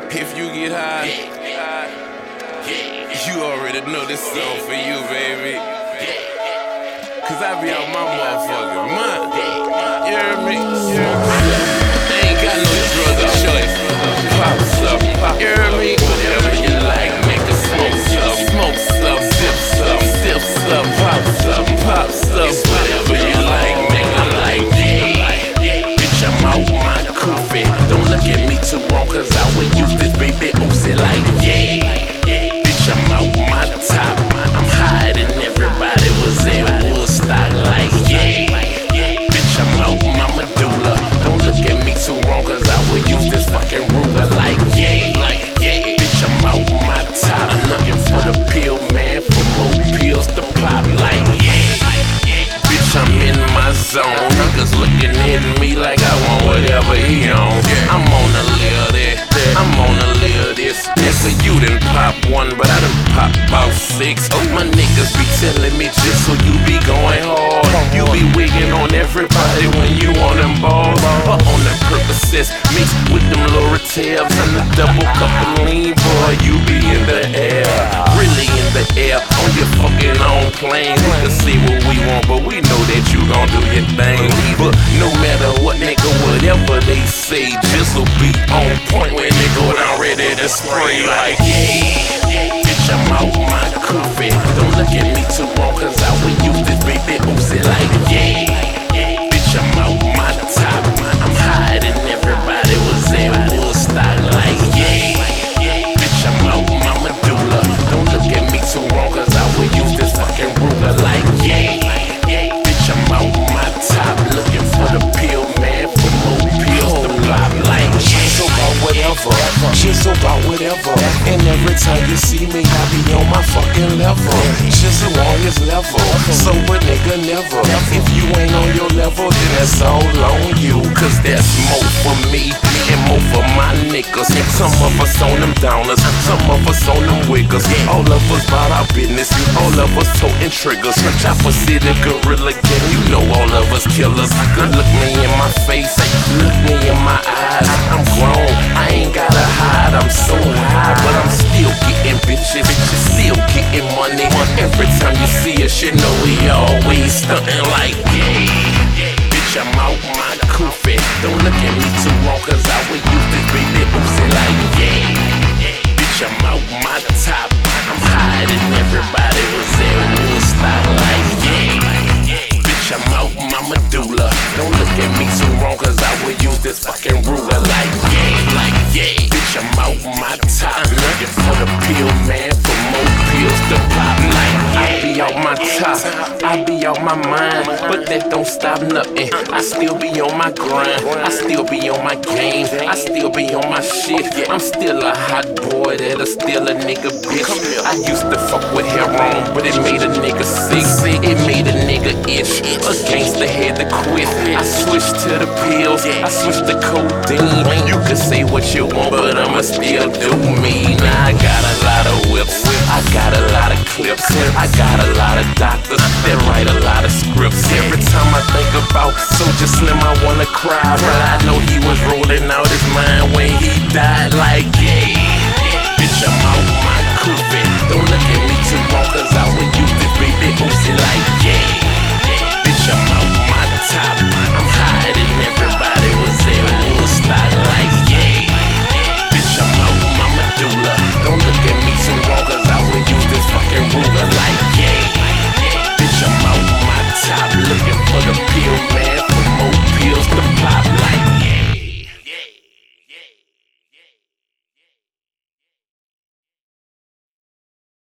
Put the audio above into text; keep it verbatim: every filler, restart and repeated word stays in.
If you get high, you already know this song for you, baby. Cause I be on my motherfucking mind. You hear me? You hear me? I ain't got no drug or choice. Pop some, pop. You hear me? Whatever you like, make a smoke some, smoke some, sip some, sip some, pop some, pop some. It's whatever you like, make a like, yeah. Bitch, I'm out my coffee. Don't look at me too wrong, cause I would use this baby oozy like, yeah. Bitch, I'm out my top. I'm hiding, everybody was in Woodstock like, yeah. Bitch, I'm out my medulla. Don't look at me too wrong, cause I would use this fucking ruler like, yeah. Bitch, I'm out my top. I'm looking for the pill, man, for more pills to pop like, yeah. Bitch, I'm in my zone. Niggas looking at me like I want whatever he on. I'm on a little that. I'm on a little this. Nigga, you done pop one, but I done pop about six. Oh, my niggas be telling me just so you be going hard. You be wigging on everybody when you on them balls. But on the Percocets mixed with them Loratells and the double cup of lean, boy, you be in the air. Really in the air on your fucking own plane. We can see what we want, but we know that you gon' do your thing. But no matter what, nigga, whatever they say, just will be on point when they go down ready to spray like, yeah. Bitch, I'm out my coffee. Don't look at me too wrong, cause I would use this baby oozy like, yeah. Bitch, I'm out my top. I'm hiding, everybody was in Woodstock like, yeah. Bitch, I'm out my medulla. Don't look at me too wrong, cause I would use this fucking ruler like, yeah. Bitch, I'm out my top. Looking for the pill, man, for more pills to pop like, she's about whatever, she's about whatever. And every time you see me, I be on my fucking level. Just as long as level, sober nigga never. If you ain't on your level, then that's all on you. Cause that's more for me and more for my niggas. Some of us on them downers, some of us on them wiggers. All of us bout our business, all of us toting triggers. Chopper City Gorilla Gang, you know all of us killers. Look me in my face, look me in my eyes. I'm grown, I ain't gotta hide, I'm so high. But I'm still getting bitches, bitches still getting money. Every time you see us, you know we always stuntin' like, yeah. Bitch, I'm out my coffee. Don't look at me too wrong, cause I would use this baby oozy like, yeah. Bitch, I'm out my top. I'm hiding, everybody was in Woodstock like, yeah. Bitch, I'm out my medulla. Don't look at me too wrong, cause I would use this fucking ruler like, yeah. Like, yeah. Bitch, I'm out my top. I'm looking for the pill, man, for more pills to pop like, I be out my top, I be out my mind, but that don't stop nothing. I still be on my grind, I still be on my game, I still be on my shit. I'm still a hot boy that'll steal a nigga bitch. I used to fuck with heroin, but it made a nigga sick. It made a nigga itch. A gangster had to quit. I switched to the pills, I switched to codeine. You can say what you want, but I'ma still do me. Now I got a lot of whips, I got a lot of clips, I got a lot of doctors that write a lot of scripts. Every time I think about Soulja Slim, I wanna cry, but I know he was rolling out his mind when he died like,